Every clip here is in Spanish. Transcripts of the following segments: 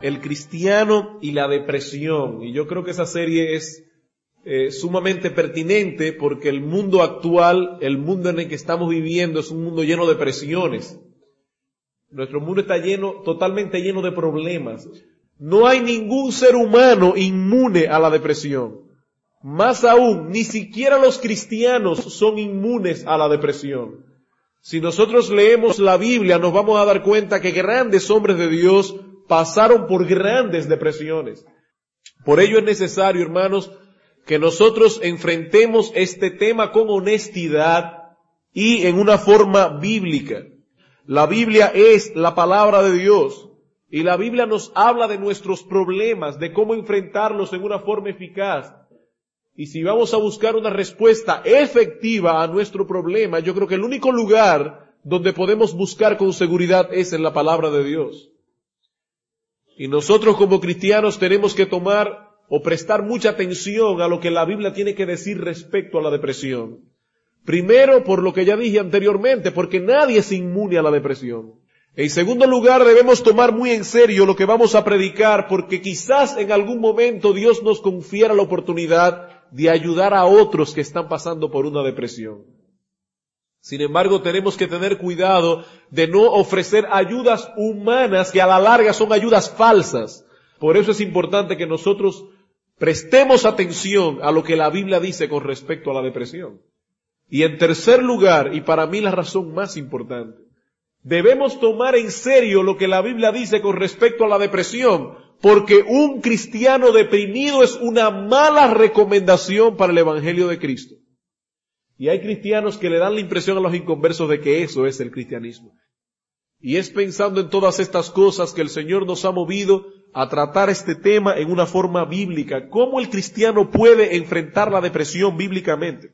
El cristiano y la depresión. Y yo creo que esa serie es sumamente pertinente porque el mundo actual, el mundo en el que estamos viviendo es un mundo lleno de presiones. Nuestro mundo está totalmente lleno de problemas. No hay ningún ser humano inmune a la depresión. Más aún, ni siquiera los cristianos son inmunes a la depresión. Si nosotros leemos la Biblia, nos vamos a dar cuenta que grandes hombres de Dios pasaron por grandes depresiones. Por ello es necesario, hermanos, que nosotros enfrentemos este tema con honestidad y en una forma bíblica. La Biblia es la palabra de Dios y la Biblia nos habla de nuestros problemas, de cómo enfrentarlos en una forma eficaz. Y si vamos a buscar una respuesta efectiva a nuestro problema, yo creo que el único lugar donde podemos buscar con seguridad es en la palabra de Dios. Y nosotros como cristianos tenemos que tomar o prestar mucha atención a lo que la Biblia tiene que decir respecto a la depresión. Primero, por lo que ya dije anteriormente, porque nadie es inmune a la depresión. En segundo lugar, debemos tomar muy en serio lo que vamos a predicar, porque quizás en algún momento Dios nos confiera la oportunidad de ayudar a otros que están pasando por una depresión. Sin embargo, tenemos que tener cuidado de no ofrecer ayudas humanas que a la larga son ayudas falsas. Por eso es importante que nosotros prestemos atención a lo que la Biblia dice con respecto a la depresión. Y en tercer lugar, y para mí la razón más importante, debemos tomar en serio lo que la Biblia dice con respecto a la depresión, porque un cristiano deprimido es una mala recomendación para el Evangelio de Cristo. Y hay cristianos que le dan la impresión a los inconversos de que eso es el cristianismo. Y es pensando en todas estas cosas que el Señor nos ha movido a tratar este tema en una forma bíblica. ¿Cómo el cristiano puede enfrentar la depresión bíblicamente?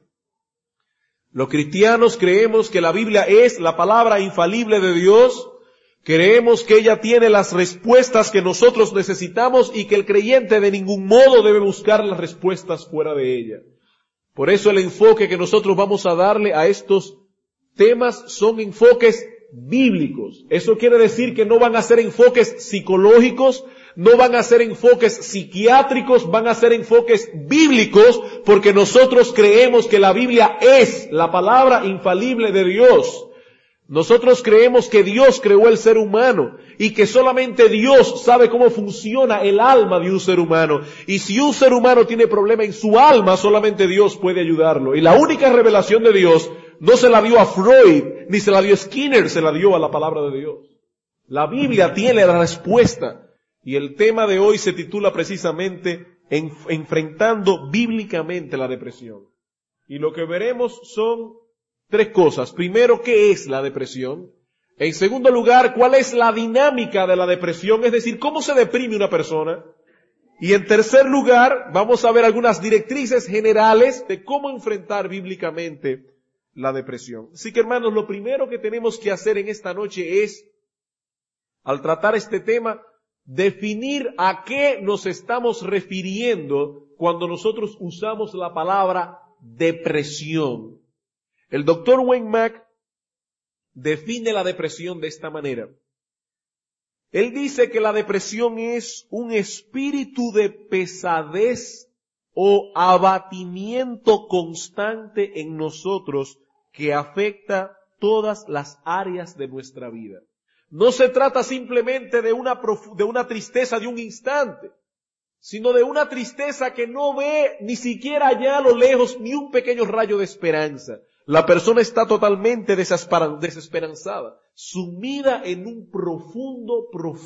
Los cristianos creemos que la Biblia es la palabra infalible de Dios. Creemos que ella tiene las respuestas que nosotros necesitamos y que el creyente de ningún modo debe buscar las respuestas fuera de ella. Por eso el enfoque que nosotros vamos a darle a estos temas son enfoques bíblicos. Eso quiere decir que no van a ser enfoques psicológicos, no van a ser enfoques psiquiátricos, van a ser enfoques bíblicos, porque nosotros creemos que la Biblia es la palabra infalible de Dios. Nosotros creemos que Dios creó el ser humano y que solamente Dios sabe cómo funciona el alma de un ser humano. Y si un ser humano tiene problema en su alma, solamente Dios puede ayudarlo. Y la única revelación de Dios no se la dio a Freud, ni se la dio a Skinner, se la dio a la palabra de Dios. La Biblia tiene la respuesta. Y el tema de hoy se titula precisamente enfrentando bíblicamente la depresión. Y lo que veremos son tres cosas. Primero, ¿qué es la depresión? En segundo lugar, ¿cuál es la dinámica de la depresión? Es decir, ¿cómo se deprime una persona? Y en tercer lugar, vamos a ver algunas directrices generales de cómo enfrentar bíblicamente la depresión. Así que, hermanos, lo primero que tenemos que hacer en esta noche es, al tratar este tema, definir a qué nos estamos refiriendo cuando nosotros usamos la palabra depresión. El doctor Wayne Mack define la depresión de esta manera. Él dice que la depresión es un espíritu de pesadez o abatimiento constante en nosotros que afecta todas las áreas de nuestra vida. No se trata simplemente de una tristeza de un instante, sino de una tristeza que no ve ni siquiera allá a lo lejos ni un pequeño rayo de esperanza. La persona está totalmente desesperanzada, sumida en un profundo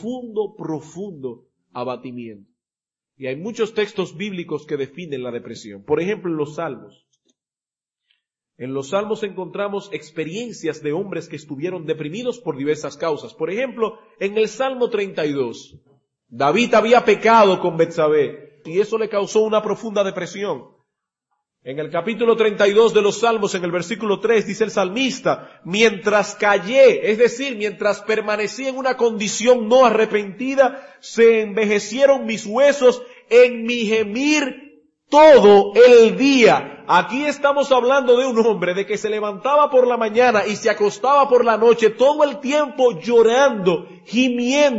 abatimiento. Y hay muchos textos bíblicos que definen la depresión. Por ejemplo, en los Salmos. En los Salmos encontramos experiencias de hombres que estuvieron deprimidos por diversas causas. Por ejemplo, en el Salmo 32, David había pecado con Betsabé y eso le causó una profunda depresión. En el capítulo 32 de los Salmos, en el versículo 3, dice el salmista, mientras callé, es decir, mientras permanecí en una condición no arrepentida, se envejecieron mis huesos en mi gemir todo el día. Aquí estamos hablando de un hombre de que se levantaba por la mañana y se acostaba por la noche todo el tiempo llorando, gimiendo,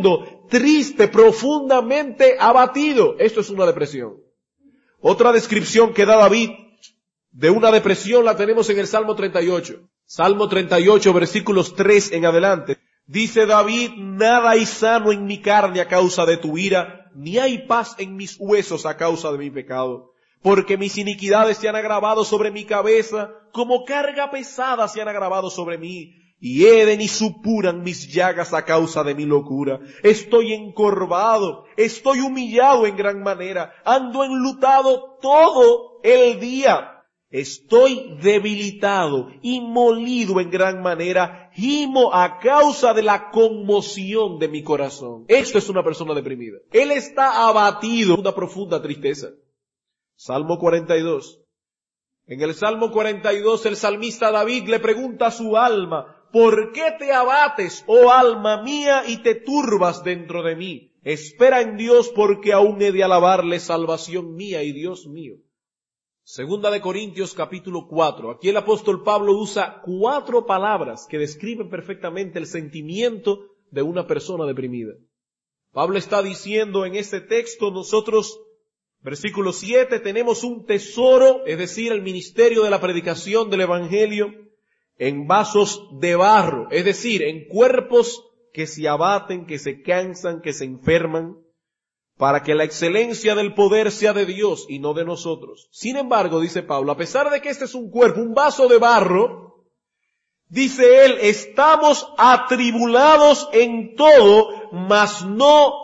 triste, profundamente abatido. Esto es una depresión. Otra descripción que da David de una depresión la tenemos en el Salmo 38. Salmo 38, versículos 3 en adelante. Dice David, nada hay sano en mi carne a causa de tu ira, ni hay paz en mis huesos a causa de mi pecado. Porque mis iniquidades se han agravado sobre mi cabeza, como carga pesada se han agravado sobre mí. Hieden y supuran mis llagas a causa de mi locura. Estoy encorvado, estoy humillado en gran manera, ando enlutado todo el día. Estoy debilitado y molido en gran manera, gimo a causa de la conmoción de mi corazón. Esto es una persona deprimida. Él está abatido, una profunda tristeza. Salmo 42. En el Salmo 42 el salmista David le pregunta a su alma, ¿por qué te abates, oh alma mía, y te turbas dentro de mí? Espera en Dios porque aún he de alabarle, salvación mía y Dios mío. Segunda de Corintios capítulo 4. Aquí el apóstol Pablo usa 4 palabras que describen perfectamente el sentimiento de una persona deprimida. Pablo está diciendo en este texto, nosotros, versículo 7, tenemos un tesoro, es decir, el ministerio de la predicación del evangelio, en vasos de barro, es decir, en cuerpos que se abaten, que se cansan, que se enferman, para que la excelencia del poder sea de Dios y no de nosotros. Sin embargo, dice Pablo, a pesar de que este es un cuerpo, un vaso de barro, dice él, estamos atribulados en todo, mas no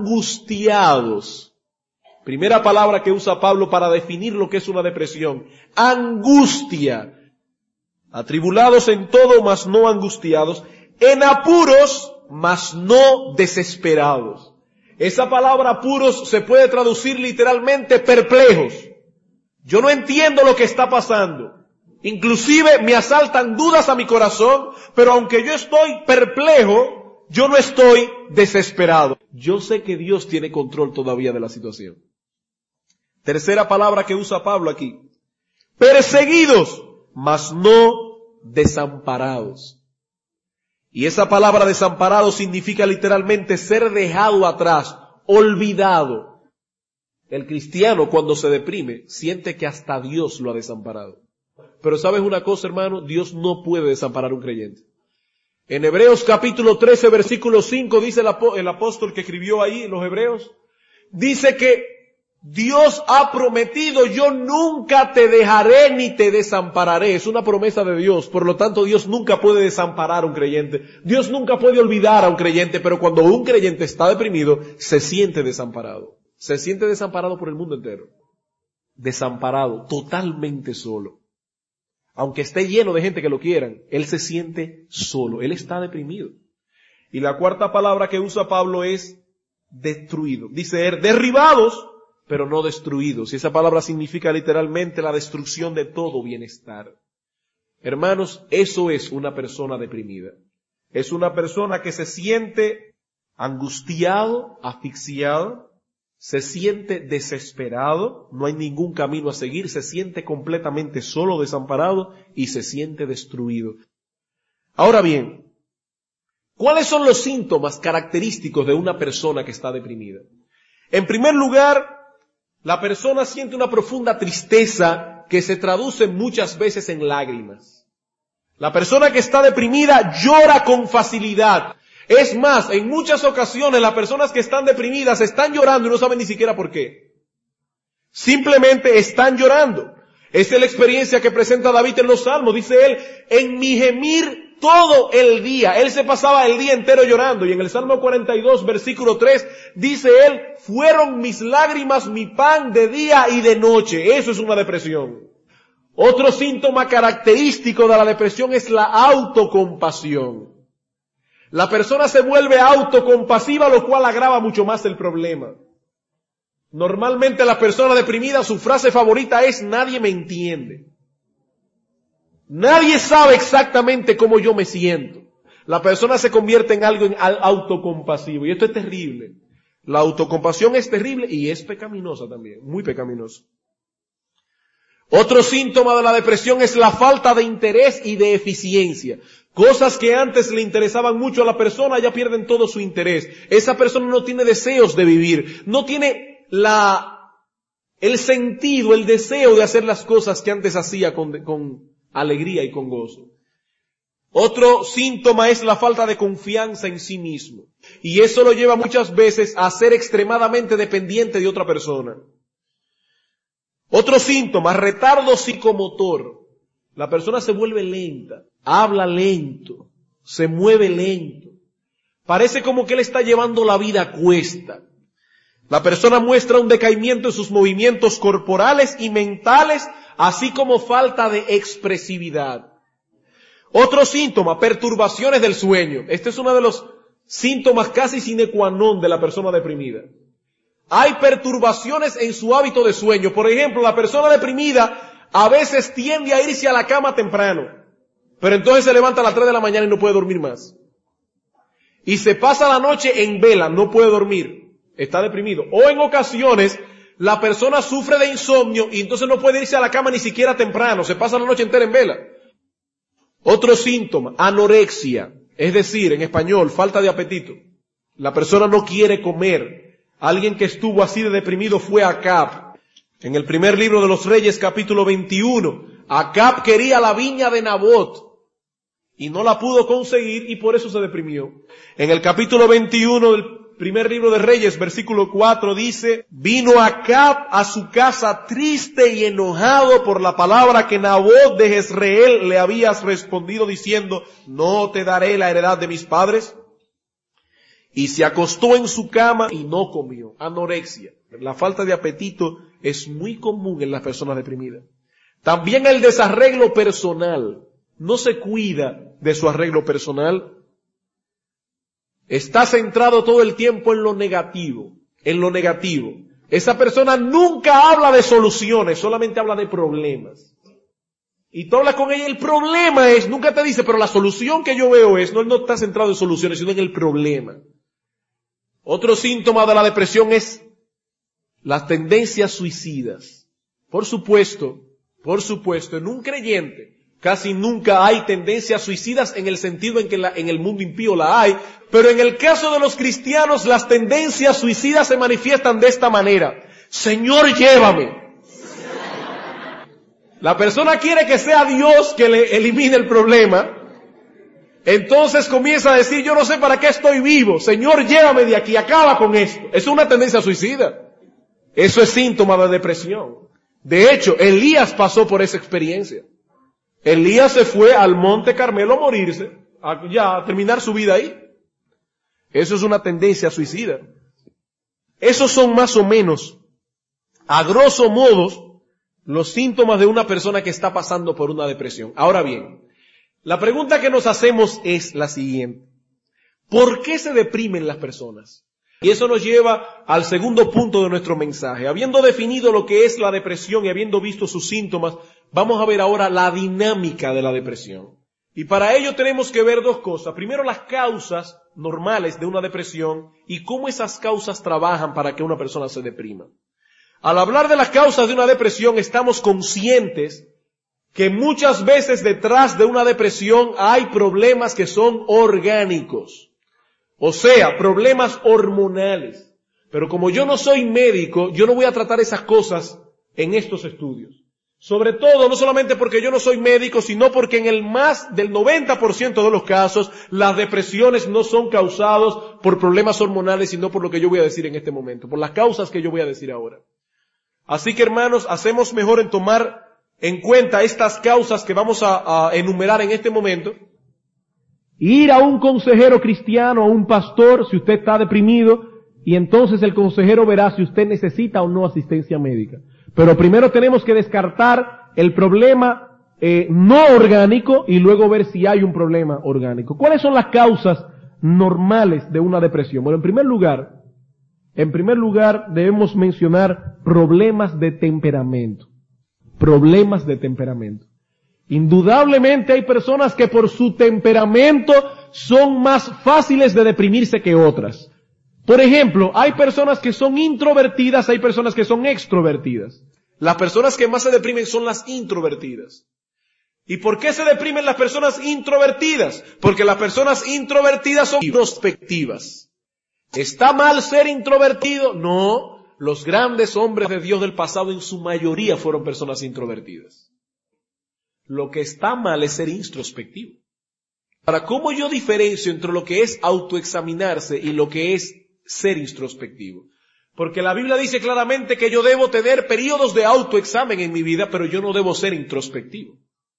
angustiados. Primera palabra que usa Pablo para definir lo que es una depresión. Angustia. Atribulados en todo, mas no angustiados. En apuros, mas no desesperados. Esa palabra apuros se puede traducir literalmente perplejos. Yo no entiendo lo que está pasando. Inclusive me asaltan dudas a mi corazón, pero aunque yo estoy perplejo, yo no estoy desesperado. Yo sé que Dios tiene control todavía de la situación. Tercera palabra que usa Pablo aquí. Perseguidos, mas no desamparados. Y esa palabra desamparado significa literalmente ser dejado atrás, olvidado. El cristiano cuando se deprime siente que hasta Dios lo ha desamparado. Pero ¿sabes una cosa, hermano? Dios no puede desamparar a un creyente. En Hebreos capítulo 13, versículo 5 dice el apóstol que escribió ahí en los Hebreos, dice que Dios ha prometido, yo nunca te dejaré ni te desampararé. Es una promesa de Dios. Por lo tanto, Dios nunca puede desamparar a un creyente. Dios nunca puede olvidar a un creyente. Pero cuando un creyente está deprimido, se siente desamparado. Se siente desamparado por el mundo entero. Desamparado, totalmente solo. Aunque esté lleno de gente que lo quieran, él se siente solo. Él está deprimido. Y la cuarta palabra que usa Pablo es destruido. Dice derribados, pero no destruidos. Y esa palabra significa literalmente la destrucción de todo bienestar. Hermanos, eso es una persona deprimida. Es una persona que se siente angustiado, asfixiado, se siente desesperado, no hay ningún camino a seguir, se siente completamente solo, desamparado y se siente destruido. Ahora bien, ¿cuáles son los síntomas característicos de una persona que está deprimida? En primer lugar, la persona siente una profunda tristeza que se traduce muchas veces en lágrimas. La persona que está deprimida llora con facilidad. Es más, en muchas ocasiones las personas que están deprimidas están llorando y no saben ni siquiera por qué. Simplemente están llorando. Esa es la experiencia que presenta David en los Salmos. Dice él, en mi gemir todo el día. Él se pasaba el día entero llorando. Y en el Salmo 42, versículo 3, dice él, fueron mis lágrimas mi pan de día y de noche. Eso es una depresión. Otro síntoma característico de la depresión es la autocompasión. La persona se vuelve autocompasiva, lo cual agrava mucho más el problema. Normalmente la persona deprimida, su frase favorita es, nadie me entiende. Nadie sabe exactamente cómo yo me siento. La persona se convierte en algo autocompasivo. Y esto es terrible. La autocompasión es terrible y es pecaminosa también, muy pecaminosa. Otro síntoma de la depresión es la falta de interés y de eficiencia. Cosas que antes le interesaban mucho a la persona ya pierden todo su interés. Esa persona no tiene deseos de vivir, no tiene el sentido, el deseo de hacer las cosas que antes hacía con alegría y con gozo. Otro síntoma es la falta de confianza en sí mismo. Y eso lo lleva muchas veces a ser extremadamente dependiente de otra persona. Otro síntoma, retardo psicomotor. La persona se vuelve lenta, habla lento, se mueve lento. Parece como que él está llevando la vida a cuesta. La persona muestra un decaimiento en sus movimientos corporales y mentales, así como falta de expresividad. Otro síntoma, perturbaciones del sueño. Este es uno de los síntomas casi sine qua non de la persona deprimida. Hay perturbaciones en su hábito de sueño. Por ejemplo, la persona deprimida a veces tiende a irse a la cama temprano, pero entonces se levanta a las 3 de la mañana y no puede dormir más. Y se pasa la noche en vela, no puede dormir, está deprimido. O en ocasiones, la persona sufre de insomnio y entonces no puede irse a la cama ni siquiera temprano, se pasa la noche entera en vela. Otro síntoma, anorexia, es decir, en español, falta de apetito. La persona no quiere comer. Alguien que estuvo así de deprimido fue Acab. En el primer libro de los Reyes, capítulo 21, Acab quería la viña de Nabot y no la pudo conseguir y por eso se deprimió. En el capítulo 21 del primer libro de Reyes, versículo 4, dice, vino Acab a su casa triste y enojado por la palabra que Nabot de Jezreel le había respondido diciendo, no te daré la heredad de mis padres. Y se acostó en su cama y no comió. Anorexia. La falta de apetito es muy común en las personas deprimidas. También el desarreglo personal. No se cuida de su arreglo personal. Está centrado todo el tiempo en lo negativo. En lo negativo. Esa persona nunca habla de soluciones, solamente habla de problemas. Y tú hablas con ella, el problema es, nunca te dice, pero la solución que yo veo es, no, él no está centrado en soluciones, sino en el problema. Otro síntoma de la depresión es las tendencias suicidas. Por supuesto, en un creyente casi nunca hay tendencias suicidas en el sentido en que en el mundo impío la hay, pero en el caso de los cristianos las tendencias suicidas se manifiestan de esta manera. Señor, llévame. La persona quiere que sea Dios que le elimine el problema. Entonces comienza a decir, yo no sé para qué estoy vivo. Señor, llévame de aquí, acaba con esto. Es una tendencia suicida. Eso es síntoma de depresión. De hecho, Elías pasó por esa experiencia. Elías se fue al monte Carmelo a morirse, a terminar su vida ahí. Eso es una tendencia suicida. Esos son más o menos, a grosso modo, los síntomas de una persona que está pasando por una depresión. Ahora bien, la pregunta que nos hacemos es la siguiente. ¿Por qué se deprimen las personas? Y eso nos lleva al segundo punto de nuestro mensaje. Habiendo definido lo que es la depresión y habiendo visto sus síntomas, vamos a ver ahora la dinámica de la depresión. Y para ello tenemos que ver dos cosas. Primero, las causas normales de una depresión y cómo esas causas trabajan para que una persona se deprima. Al hablar de las causas de una depresión, estamos conscientes que muchas veces detrás de una depresión hay problemas que son orgánicos. O sea, problemas hormonales. Pero como yo no soy médico, yo no voy a tratar esas cosas en estos estudios. Sobre todo, no solamente porque yo no soy médico, sino porque en el más del 90% de los casos, las depresiones no son causadas por problemas hormonales, sino por lo que yo voy a decir en este momento, por las causas que yo voy a decir ahora. Así que, hermanos, hacemos mejor en tomar en cuenta estas causas que vamos a enumerar en este momento. Ir a un consejero cristiano, a un pastor, si usted está deprimido, y entonces el consejero verá si usted necesita o no asistencia médica. Pero primero tenemos que descartar el problema no orgánico y luego ver si hay un problema orgánico. ¿Cuáles son las causas normales de una depresión? Bueno, en primer lugar debemos mencionar problemas de temperamento. Problemas de temperamento. Indudablemente hay personas que por su temperamento son más fáciles de deprimirse que otras. Por ejemplo, hay personas que son introvertidas, hay personas que son extrovertidas. Las personas que más se deprimen son las introvertidas. ¿Y por qué se deprimen las personas introvertidas? Porque las personas introvertidas son introspectivas. ¿Está mal ser introvertido? No. Los grandes hombres de Dios del pasado en su mayoría fueron personas introvertidas. Lo que está mal es ser introspectivo. Ahora, ¿cómo yo diferencio entre lo que es autoexaminarse y lo que es ser introspectivo? Porque la Biblia dice claramente que yo debo tener periodos de autoexamen en mi vida, pero yo no debo ser introspectivo.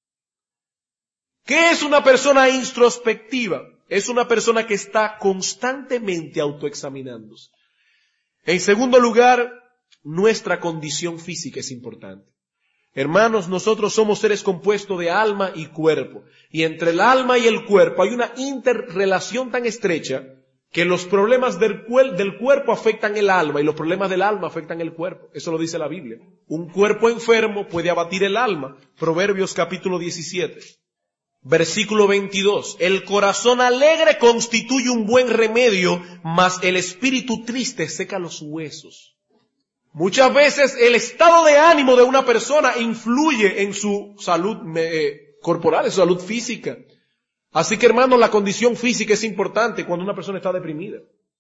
¿Qué es una persona introspectiva? Es una persona que está constantemente autoexaminándose. En segundo lugar, nuestra condición física es importante. Hermanos, nosotros somos seres compuestos de alma y cuerpo. Y entre el alma y el cuerpo hay una interrelación tan estrecha que los problemas del cuerpo afectan el alma y los problemas del alma afectan el cuerpo. Eso lo dice la Biblia. Un cuerpo enfermo puede abatir el alma. Proverbios capítulo 17. Versículo 22. El corazón alegre constituye un buen remedio, mas el espíritu triste seca los huesos. Muchas veces el estado de ánimo de una persona influye en su salud corporal, en su salud física. Así que, hermanos, la condición física es importante cuando una persona está deprimida.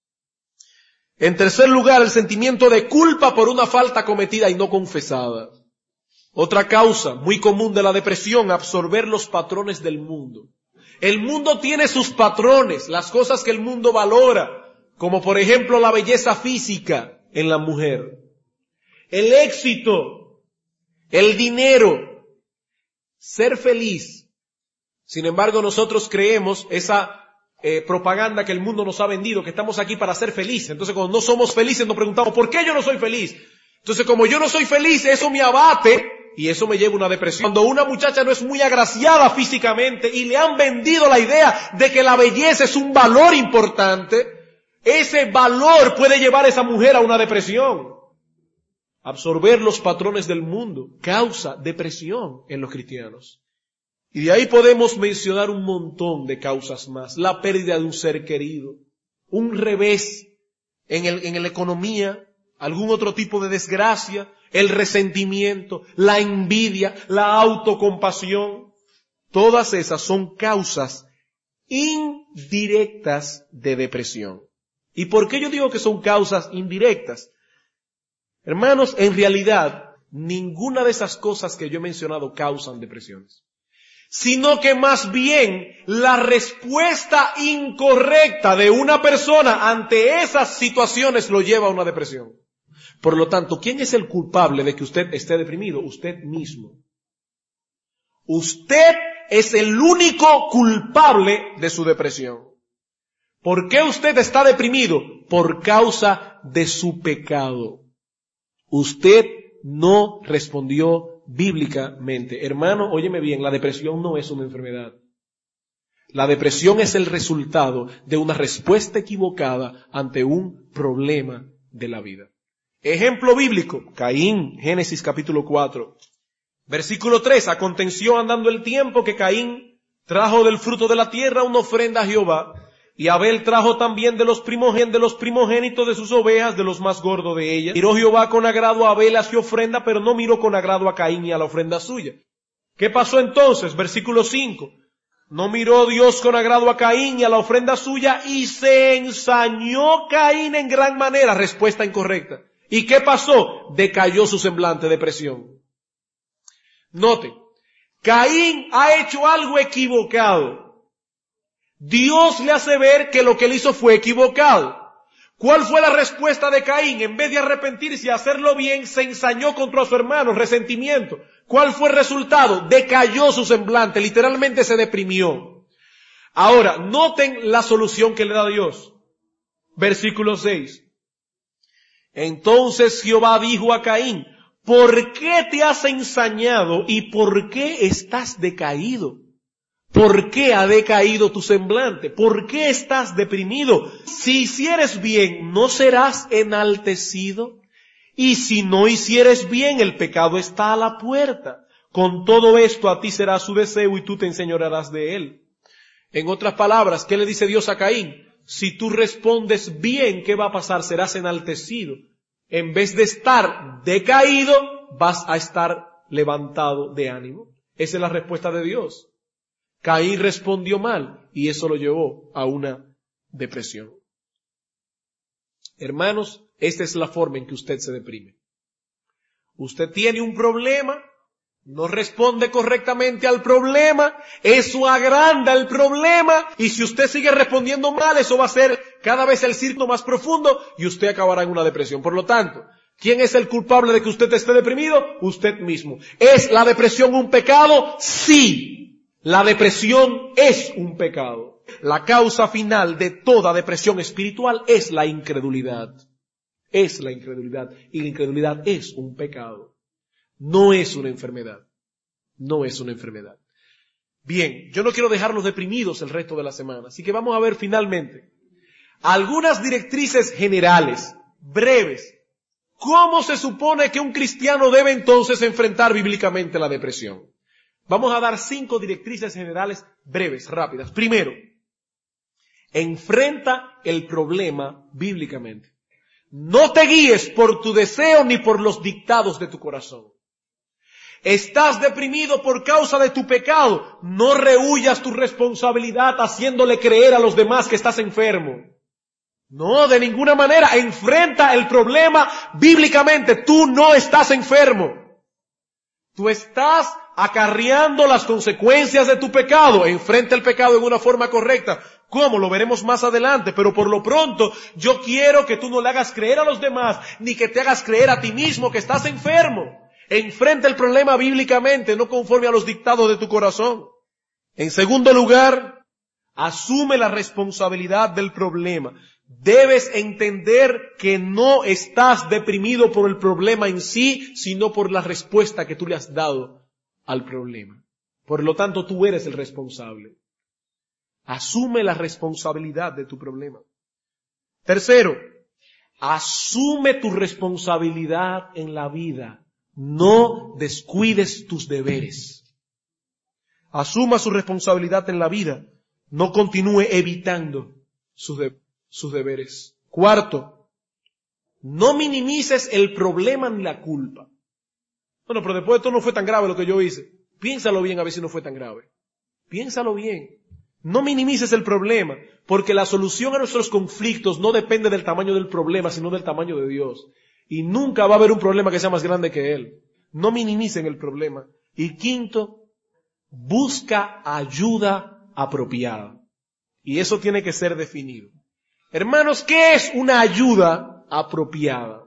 En tercer lugar, el sentimiento de culpa por una falta cometida y no confesada. Otra causa muy común de la depresión, absorber los patrones del mundo. El mundo tiene sus patrones, las cosas que el mundo valora, como por ejemplo la belleza física en la mujer, el éxito, el dinero, ser feliz. Sin embargo, nosotros creemos esa propaganda que el mundo nos ha vendido, que estamos aquí para ser felices. Entonces, cuando no somos felices nos preguntamos, ¿por qué yo no soy feliz? Entonces, como yo no soy feliz, eso me abate y eso me lleva a una depresión. Cuando una muchacha no es muy agraciada físicamente y le han vendido la idea de que la belleza es un valor importante, ese valor puede llevar a esa mujer a una depresión. Absorber los patrones del mundo causa depresión en los cristianos. Y de ahí podemos mencionar un montón de causas más. La pérdida de un ser querido, un revés en la economía, algún otro tipo de desgracia, el resentimiento, la envidia, la autocompasión. Todas esas son causas indirectas de depresión. ¿Y por qué yo digo que son causas indirectas? Hermanos, en realidad, ninguna de esas cosas que yo he mencionado causan depresiones, sino que más bien la respuesta incorrecta de una persona ante esas situaciones lo lleva a una depresión. Por lo tanto, ¿quién es el culpable de que usted esté deprimido? Usted mismo. Usted es el único culpable de su depresión. ¿Por qué usted está deprimido? Por causa de su pecado. Usted no respondió bíblicamente. Hermano, óyeme bien, la depresión no es una enfermedad. La depresión es el resultado de una respuesta equivocada ante un problema de la vida. Ejemplo bíblico, Caín, Génesis capítulo 4. Versículo 3, aconteció andando el tiempo que Caín trajo del fruto de la tierra una ofrenda a Jehová, y Abel trajo también de los primogénitos de sus ovejas, de los más gordos de ellas. Miró Jehová con agrado a Abel a su ofrenda, pero no miró con agrado a Caín y a la ofrenda suya. ¿Qué pasó entonces? Versículo 5. No miró Dios con agrado a Caín y a la ofrenda suya, y se ensañó Caín en gran manera. Respuesta incorrecta. ¿Y qué pasó? Decayó su semblante, depresión. Noten, Caín ha hecho algo equivocado. Dios le hace ver que lo que él hizo fue equivocado. ¿Cuál fue la respuesta de Caín? En vez de arrepentirse y hacerlo bien, se ensañó contra su hermano, resentimiento. ¿Cuál fue el resultado? Decayó su semblante, literalmente se deprimió. Ahora, noten la solución que le da Dios. Versículo 6. Entonces Jehová dijo a Caín, ¿por qué te has ensañado y por qué estás decaído? ¿Por qué ha decaído tu semblante? ¿Por qué estás deprimido? Si hicieres bien, ¿no serás enaltecido? Y si no hicieres bien, el pecado está a la puerta. Con todo esto a ti será su deseo y tú te enseñorearás de él. En otras palabras, ¿qué le dice Dios a Caín? Si tú respondes bien, ¿qué va a pasar? Serás enaltecido. En vez de estar decaído, vas a estar levantado de ánimo. Esa es la respuesta de Dios. Caín respondió mal y eso lo llevó a una depresión. Hermanos, esta es la forma en que usted se deprime. Usted tiene un problema, no responde correctamente al problema, eso agranda el problema y si usted sigue respondiendo mal, eso va a ser cada vez el círculo más profundo y usted acabará en una depresión. Por lo tanto, ¿quién es el culpable de que usted esté deprimido? Usted mismo. ¿Es la depresión un pecado? Sí, la depresión es un pecado. La causa final de toda depresión espiritual es la incredulidad. Es la incredulidad. Y la incredulidad es un pecado. No es una enfermedad. No es una enfermedad. Bien, yo no quiero dejarlos deprimidos el resto de la semana. Así que vamos a ver finalmente algunas directrices generales, breves. ¿Cómo se supone que un cristiano debe entonces enfrentar bíblicamente la depresión? Vamos a dar 5 directrices generales breves, rápidas. Primero, enfrenta el problema bíblicamente. No te guíes por tu deseo ni por los dictados de tu corazón. Estás deprimido por causa de tu pecado. No rehuyas tu responsabilidad haciéndole creer a los demás que estás enfermo. No, de ninguna manera. Enfrenta el problema bíblicamente. Tú no estás enfermo. Tú estás acarreando las consecuencias de tu pecado. Enfrenta el pecado en una forma correcta. ¿Cómo? Lo veremos más adelante, pero por lo pronto yo quiero que tú no le hagas creer a los demás, ni que te hagas creer a ti mismo que estás enfermo. Enfrenta el problema bíblicamente, no conforme a los dictados de tu corazón. En segundo lugar, asume la responsabilidad del problema. Debes entender que no estás deprimido por el problema en sí, sino por la respuesta que tú le has dado al problema. Por lo tanto, tú eres el responsable. Asume la responsabilidad de tu problema. Tercero, asume tu responsabilidad en la vida. No descuides tus deberes. Asuma su responsabilidad en la vida. No continúe evitando sus deberes. Cuarto, no minimices el problema ni la culpa. Bueno, pero después de todo no fue tan grave lo que yo hice. Piénsalo bien a ver si no fue tan grave. Piénsalo bien. No minimices el problema, porque la solución a nuestros conflictos no depende del tamaño del problema, sino del tamaño de Dios. Y nunca va a haber un problema que sea más grande que Él. No minimicen el problema. Y quinto, busca ayuda apropiada. Y eso tiene que ser definido. Hermanos, ¿qué es una ayuda apropiada?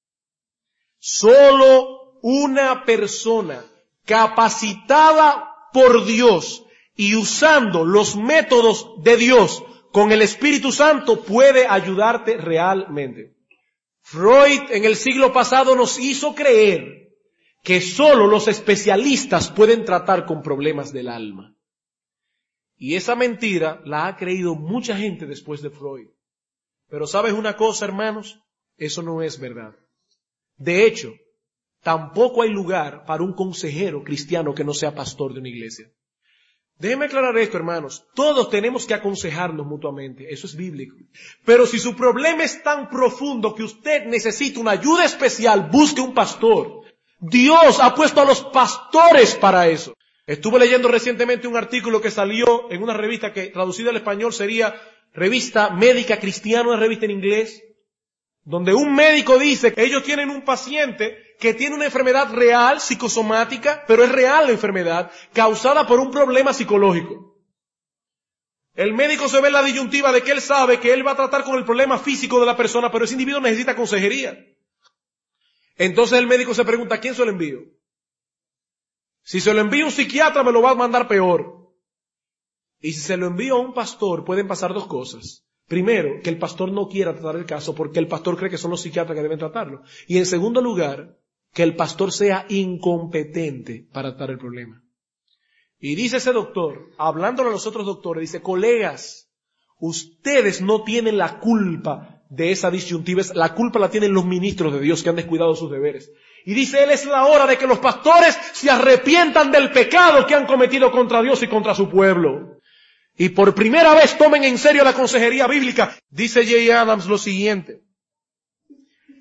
Solo una persona capacitada por Dios y usando los métodos de Dios con el Espíritu Santo puede ayudarte realmente. Freud en el siglo pasado nos hizo creer que solo los especialistas pueden tratar con problemas del alma. Y esa mentira la ha creído mucha gente después de Freud. Pero ¿sabes una cosa, hermanos? Eso no es verdad. De hecho, tampoco hay lugar para un consejero cristiano que no sea pastor de una iglesia. Déjenme aclarar esto, hermanos. Todos tenemos que aconsejarnos mutuamente. Eso es bíblico. Pero si su problema es tan profundo que usted necesita una ayuda especial, busque un pastor. Dios ha puesto a los pastores para eso. Estuve leyendo recientemente un artículo que salió en una revista que traducida al español sería Revista Médica Cristiana, una revista en inglés, donde un médico dice que ellos tienen un paciente que tiene una enfermedad real, psicosomática, pero es real la enfermedad, causada por un problema psicológico. El médico se ve en la disyuntiva de que él sabe que él va a tratar con el problema físico de la persona, pero ese individuo necesita consejería. Entonces el médico se pregunta, ¿a quién se lo envío? Si se lo envío a un psiquiatra me lo va a mandar peor. Y si se lo envío a un pastor pueden pasar dos cosas. Primero, que el pastor no quiera tratar el caso porque el pastor cree que son los psiquiatras que deben tratarlo. Y en segundo lugar, que el pastor sea incompetente para tratar el problema. Y dice ese doctor, hablándole a los otros doctores, dice, colegas, ustedes no tienen la culpa de esa disyuntiva, la culpa la tienen los ministros de Dios que han descuidado sus deberes. Y dice él, es la hora de que los pastores se arrepientan del pecado que han cometido contra Dios y contra su pueblo. Y por primera vez tomen en serio la consejería bíblica. Dice J. Adams lo siguiente.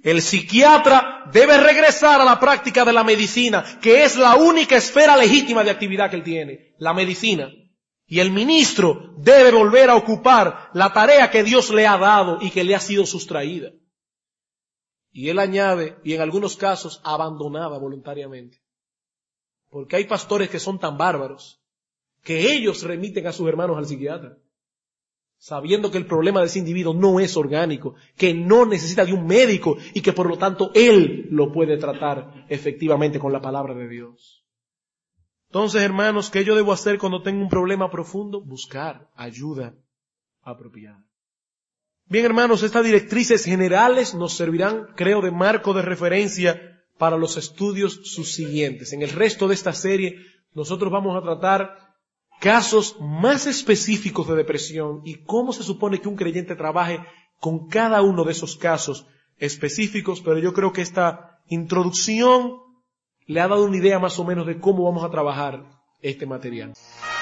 El psiquiatra debe regresar a la práctica de la medicina, que es la única esfera legítima de actividad que él tiene, la medicina. Y el ministro debe volver a ocupar la tarea que Dios le ha dado y que le ha sido sustraída. Y él añade, y en algunos casos abandonada voluntariamente. Porque hay pastores que son tan bárbaros que ellos remiten a sus hermanos al psiquiatra, sabiendo que el problema de ese individuo no es orgánico, que no necesita de un médico y que por lo tanto él lo puede tratar efectivamente con la palabra de Dios. Entonces, hermanos, ¿qué yo debo hacer cuando tengo un problema profundo? Buscar ayuda apropiada. Bien, hermanos, estas directrices generales nos servirán, creo, de marco de referencia para los estudios subsiguientes. En el resto de esta serie, nosotros vamos a tratar casos más específicos de depresión y cómo se supone que un creyente trabaje con cada uno de esos casos específicos, pero yo creo que esta introducción le ha dado una idea más o menos de cómo vamos a trabajar este material.